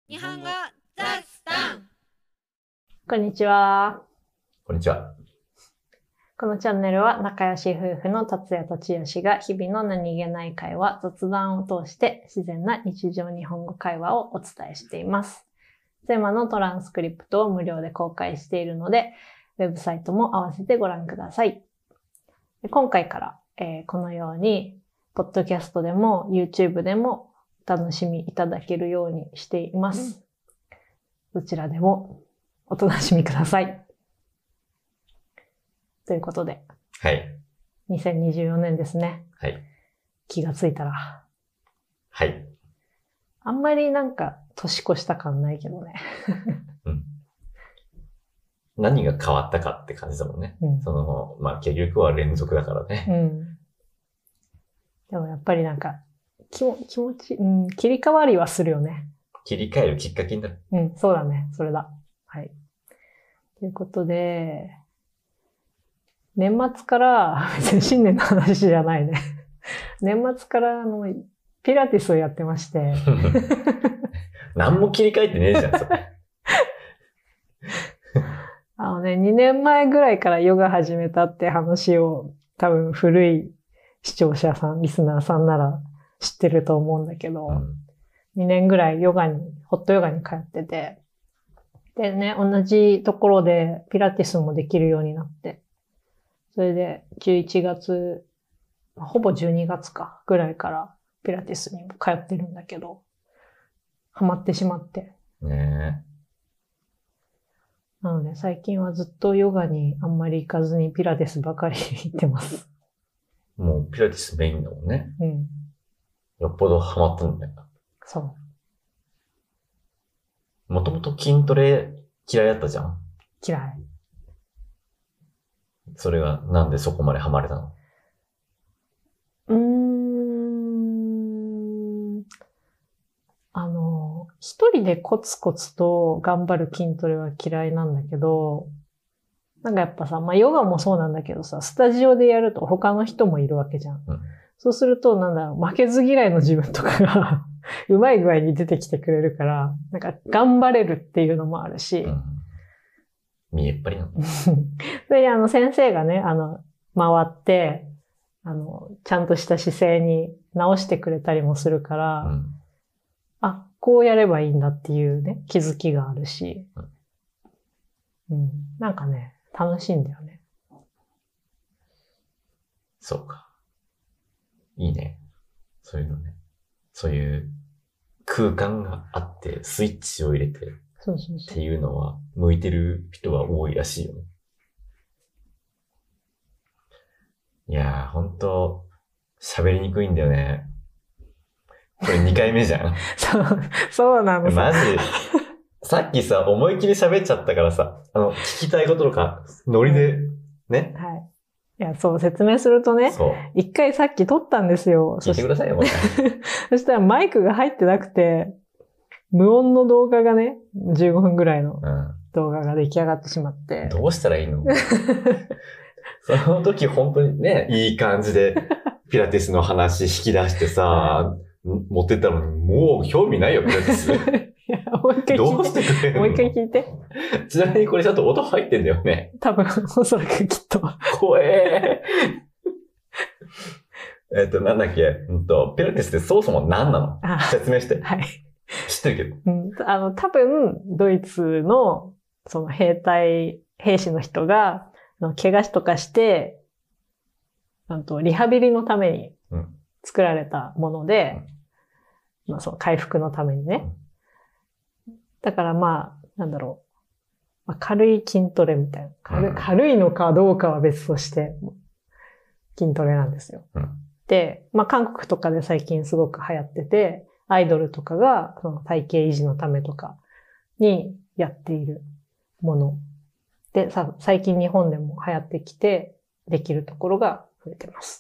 日本語ザスタン。 こんにちは。 こんにちは。 このチャンネルは仲良し夫婦の達也と千代が日々の何気ない会話、雑談を通して自然な日常日本語会話をお伝えしています。テーマのトランスクリプトを無料で公開しているので、ウェブサイトも合わせてご覧ください。今回から、このように、ポッドキャストでも YouTube でもお楽しみいただけるようにしています。どちらでもお楽しみください。ということで。 はい。 2024年ですね。 はい。 気がついたら。 はい。 あんまりなんか年越した感ないけどね。 うん。何が変わったかって感じだもんね。 うん、 結局は連続だからね。 うん。でもやっぱりなんか、気持ち、切り替わりはするよね。 切り替えるきっかけになる。 うん、そうだね。それだ。はい。ということで、年末から、別に新年の話じゃないね。年末からピラティスをやってまして。 何も切り替えてねえじゃん、それ。 2年前ぐらいからヨガ始めたって話を多分古い視聴者さん、リスナーさんなら知ってると思うんだけど、2年ぐらいホットヨガに通ってて、でね、同じところでピラティスもできるようになって、それで11月、ほぼ12月かぐらいからピラティスにも通ってるんだけど、ハマってしまって。 ねえ。 なので最近はずっとヨガにあんまり行かずにピラティスばかり行ってます。 もうピラティスメインだもんね。 うん。 よっぽどハマったんだよ。 そう。 もともと筋トレ嫌いだったじゃん。 嫌い。 それがなんでそこまでハマれたの？ 一人でコツコツと頑張る筋トレは嫌いなんだけど、なんかやっぱさ、ヨガもそうなんだけどさ、スタジオでやると他の人もいるわけじゃん。そうすると、負けず嫌いの自分とかがうまい具合に出てきてくれるから、なんか頑張れるっていうのもあるし。 見えっぱりなの。 それで先生がね、回って、ちゃんとした姿勢に直してくれたりもするから、こうやればいいんだっていうね、気づきがあるし、なんかね、楽しいんだよね。 そうか。いいね。そういうのね。そういう空間があってスイッチを入れてっていうのは向いてる人は多いらしいよね。いやー、ほんと喋りにくいんだよね。これ2回目じゃん。 そうなの。 マジ。さっきさ、思いっきり喋っちゃったからさ、聞きたいこととか、ノリで、ね。 はい。いや、そう、説明するとね、一回さっき撮ったんですよ。 聞いてくださいよ、これ。 そしたらマイクが入ってなくて、無音の動画がね、15分ぐらいの動画が出来上がってしまって。 どうしたらいいの？その時本当にね、いい感じで、ピラティスの話引き出してさ、持ってったのに、もう興味ないよ、ピラティス。 いや、もう一回聞いて。 どうしてくれるの？ もう一回聞いて。 ちなみにこれちゃんと音入ってんだよね。 多分、おそらくきっと。 怖えー。なんだっけ、ピラティスってそもそも何なの？説明して。 はい。 知ってるけど。多分、ドイツの、兵士の人が、怪我とかして、リハビリのために作られたもので、その回復のためにね。だから軽い筋トレみたいな。軽いのかどうかは別として、筋トレなんですよ。で、韓国とかで最近すごく流行ってて、アイドルとかがその体型維持のためとかにやっているもの。で、最近日本でも流行ってきて、できるところが増えてます。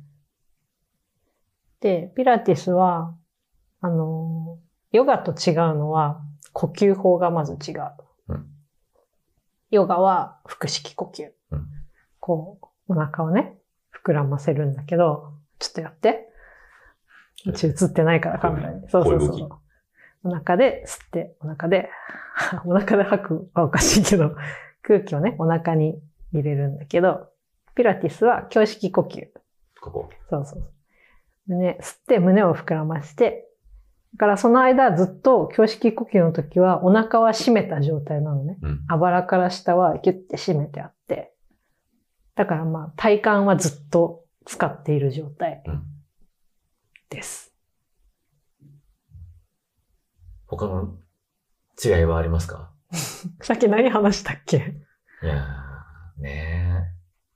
で、ピラティスは、ヨガと違うのは、呼吸法がまず違う。ヨガは腹式呼吸。こう、お腹をね、膨らませるんだけど、ちょっとやって。うち映ってないからカメラに。そう。 お腹で吸って、お腹で吐くはおかしいけど、空気をね、お腹に入れるんだけど、ピラティスは胸式呼吸。 ここ。 そうそう。吸って胸を膨らまして、だからその間ずっと胸式呼吸の時はお腹は締めた状態なのね。あばらから下はギュッて締めてあって。だからまあ体幹はずっと使っている状態です。 他の違いはありますか？ さっき何話したっけ？ いやー、ね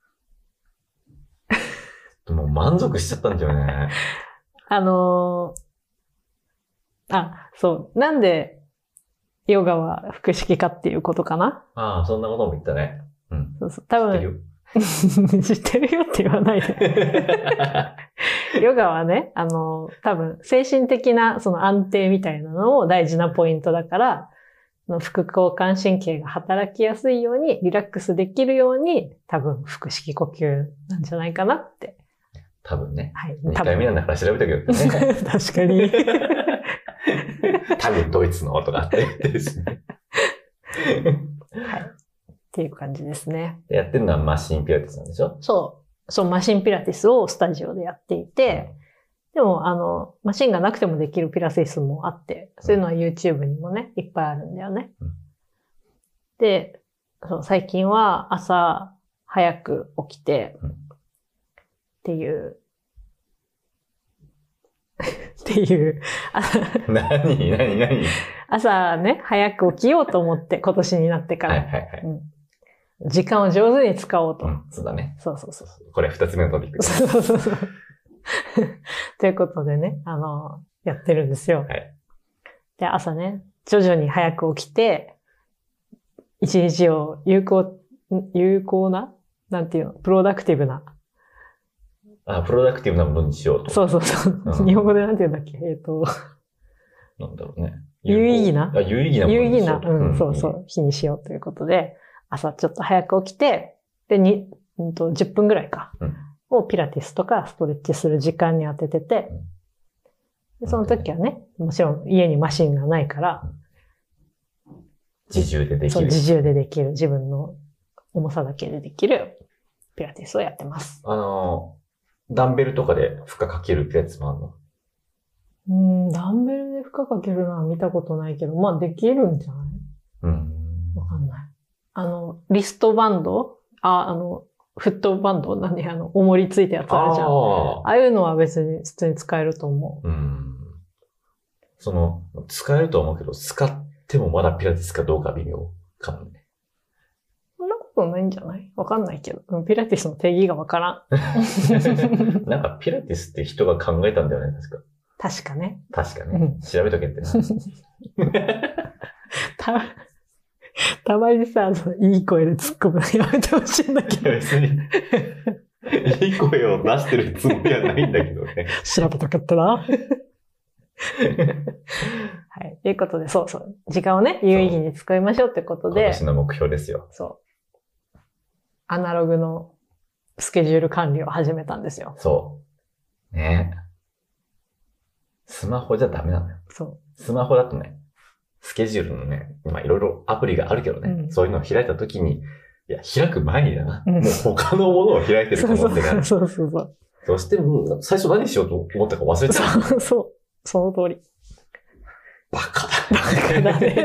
ー。もう満足しちゃったんだよね。 そう。なんで、ヨガは腹式かっていうことかな？ ああ、そんなことも言ったね。うん。 そうそう。多分、知ってるよって言わないで。ヨガはね、多分、精神的なその安定みたいなのも大事なポイントだから、副交感神経が働きやすいように、リラックスできるように、多分、腹式呼吸なんじゃないかなって。 多分ね。 はい。 2回目なんだから調べたけどね。 確かに。 多分ドイツのとかって言ってるしね。 はい。っていう感じですね。 やってるのはマシンピラティスなんでしょ？ そう、マシンピラティスをスタジオでやっていて、でも、マシンがなくてもできるピラティスもあって、そういうのは YouTube にもね、いっぱいあるんだよね。で、最近は朝早く起きて、っていう、 何朝ね、早く起きようと思って、今年になってから。時間を上手に使おうと。 そうだね。 そう。 これ2つ目のトピック。 そう。ということでね、やってるんですよ。 はい。 で、朝ね、徐々に早く起きて、一日を有効ななんていうの、プロダクティブな。 プロダクティブなものにしようと。 そう。日本語でなんて言うんだっけ？ なんだろうね。 有意義な。 有意義なものにしようと。 そう。日にしようということで、朝ちょっと早く起きて、で、10分ぐらいか。をピラティスとかストレッチする時間に当ててて、でその時はね、もちろん家にマシンがないから、 自重でできる。 そう、自重でできる。自分の重さだけでできるピラティスをやってます。 ダンベルとかで負荷かけるピラティスもあるの？ダンベルで負荷かけるのは見たことないけど、まあできるんじゃない？わかんない。リストバンド？フットバンド？重りついたやつあるじゃん。ああいうのは別に普通に使えると思う。 使えると思うけど、使ってもまだピラティスかどうか微妙かもね。 そんなことないんじゃない？わかんないけど。ピラティスの定義がわからん。 なんかピラティスって人が考えたんだよね、 確かね。 調べとけってな。 たまにさ、いい声で突っ込むのやめてほしいんだけど。 別に、いい声を出してるつもりはないんだけどね。 調べたかったな。はい。ということで、そう。時間をね、有意義に使いましょうってことで。 今年の目標ですよ。 そう。アナログのスケジュール管理を始めたんですよ。 そう。ね。スマホじゃダメなのよ。 そう。 スマホだとね、スケジュールのね、今いろいろアプリがあるけどね、そういうのを開いたときに、いや、開く前にだな。もう他のものを開いてる可能性がある。 そう。 そしてもう、最初何しようと思ったか忘れてた。 そう。その通り。 バカだね。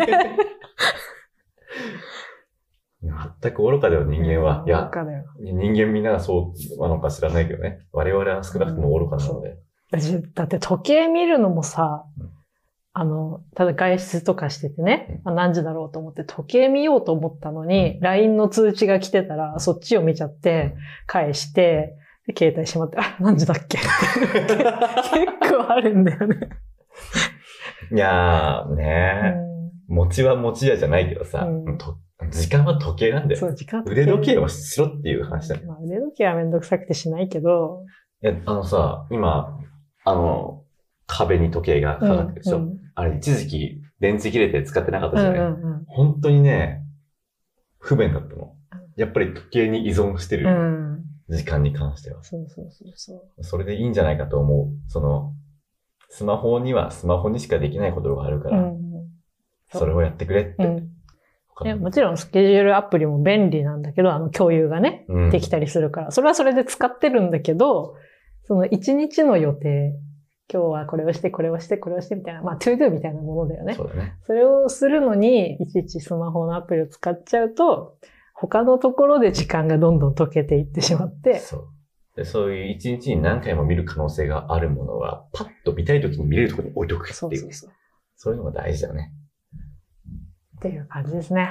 全く愚かだよ、人間は。いや、人間みんながそうなのか知らないけどね。我々は少なくとも愚かなので。 だって時計見るのもさ、ただ外出とかしててね、何時だろうと思って時計見ようと思ったのに、LINE の通知が来てたら、そっちを見ちゃって、返して、で携帯しまって、何時だっけ結構あるんだよね。 いやー、ねー、餅は餅屋じゃないけどさ、時間は時計なんだよ。 そう、時間腕時計をしろっていう話だよ。 腕時計はめんどくさくてしないけど。 いや、今、壁に時計がかかってるでしょ。あれ、一時期、電池切れて使ってなかったじゃない。本当にね、不便だったの。やっぱり時計に依存してる。時間に関しては。 そう。 それでいいんじゃないかと思う。 スマホにはスマホにしかできないことがあるから、それをやってくれって。 もちろんスケジュールアプリも便利なんだけど、共有がね、できたりするから、それはそれで使ってるんだけど、その1日の予定、今日はこれをして、これをして、これをしてみたいな、トゥードゥみたいなものだよね。 そうだね。 それをするのに、いちいちスマホのアプリを使っちゃうと、他のところで時間がどんどん溶けていってしまって。 そういう一日に何回も見る可能性があるものは、パッと見たいときに見れるところに置いとくっていう。そういうのが大事だよね。 っていう感じですね。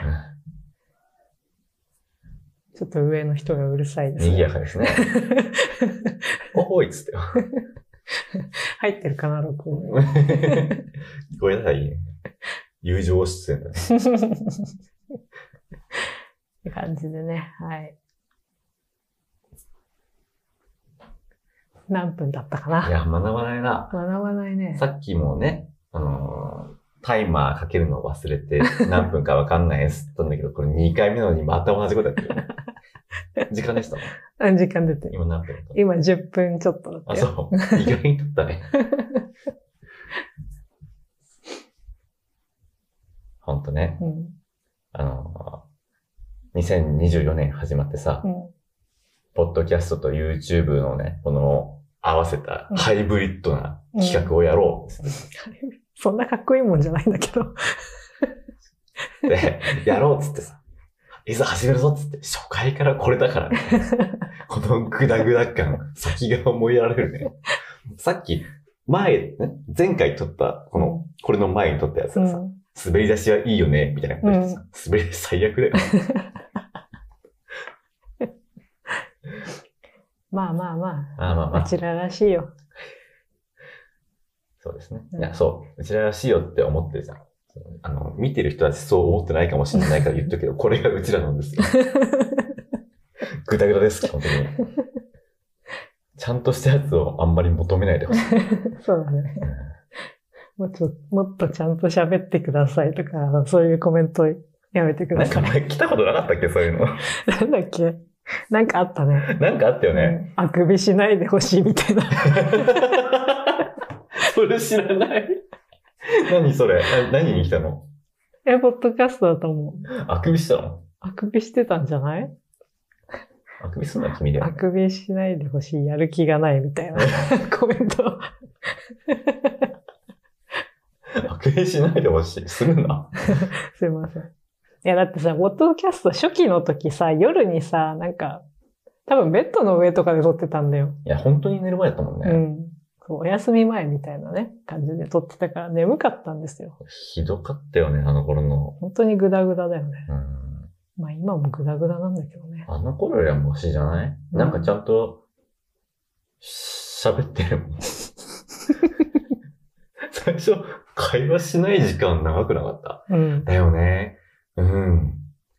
ちょっと上の人がうるさいですね。 賑やかですね。おーいっつってよ。 入ってるかな、録音。 聞こえないね。友情出演だね。 って感じでね、はい。何分だったかな。 いや、学ばないな。 学ばないね。 さっきもね、タイマーかけるのを忘れて何分かわかんないですって言ったんだけど、これ2回目なのにまた同じことやってる。時間でしたもん。時間出てる。 今何分だった？ 今10分ちょっとだったよ。 そう。意外に経ったね。ほんとね。2024年始まってさ、ポッドキャストと YouTube のね、この合わせたハイブリッドな企画をやろう。 そんなかっこいいもんじゃないんだけど。 で、やろうっつってさ、いざ始めるぞっつって、初回からこれだからね。このグダグダ感、先が思いやられるね。さっき、前回撮った、これの前に撮ったやつがさ、滑り出しはいいよね、みたいなこと言ってさ、滑り出し最悪だよ。 まあ、うちららしいよ。 そうですね。いや、そう。うちららしいよって思ってるじゃん。見てる人はそう思ってないかもしれないから言っとくけど、これがうちらなんですよ。ぐだぐだです、本当に。ちゃんとしたやつをあんまり求めないでほしい。 そうだね。もっとちゃんと喋ってくださいとか、そういうコメントやめてください。 なんか前来たことなかったっけ、そういうの。 なんだっけ？なんかあったね。 なんかあったよね。 あくびしないでほしいみたいな。 それ知らない。何それ？何に来たの？ ポッドキャストだと思う。 あくびしたの？ あくびしてたんじゃない？ あくびすんのは君だよ、ね。 あくびしないでほしい、やる気がないみたいなコメント。 あくびしないでほしい。するな。 すいません。いや、だってさ、ポッドキャスト初期の時さ、夜にさ、多分ベッドの上とかで撮ってたんだよ。 いや、本当に寝る前だったもんね。 お休み前みたいなね、感じで撮ってたから眠かったんですよ。 ひどかったよね、あの頃の。 本当にグダグダだよね。まあ今もグダグダなんだけどね。 あの頃よりはマシじゃない？なんかちゃんと、喋ってるもん。最初、会話しない時間長くなかった。だよね。てん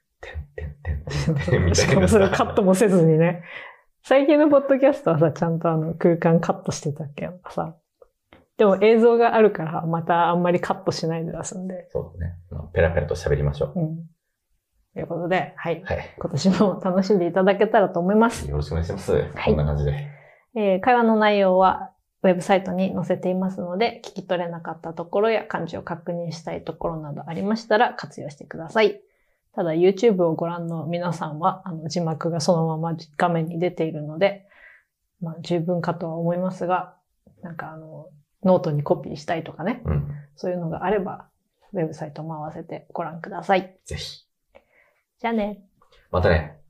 みたいな。 しかもそれカットもせずにね。最近のポッドキャストはさ、ちゃんと空間カットしてたっけさ。でも映像があるから、またあんまりカットしないで出すんで。 そうだね。ペラペラと喋りましょう。 ということで、はい。今年も楽しんでいただけたらと思います。 よろしくお願いします。こんな感じで。 会話の内容はウェブサイトに載せていますので、聞き取れなかったところや漢字を確認したいところなどありましたら活用してください。ただ YouTube をご覧の皆さんは字幕がそのまま画面に出ているので、十分かとは思いますが、ノートにコピーしたいとかね、そういうのがあれば、ウェブサイトも合わせてご覧ください。 ぜひ。 じゃあね。 またね。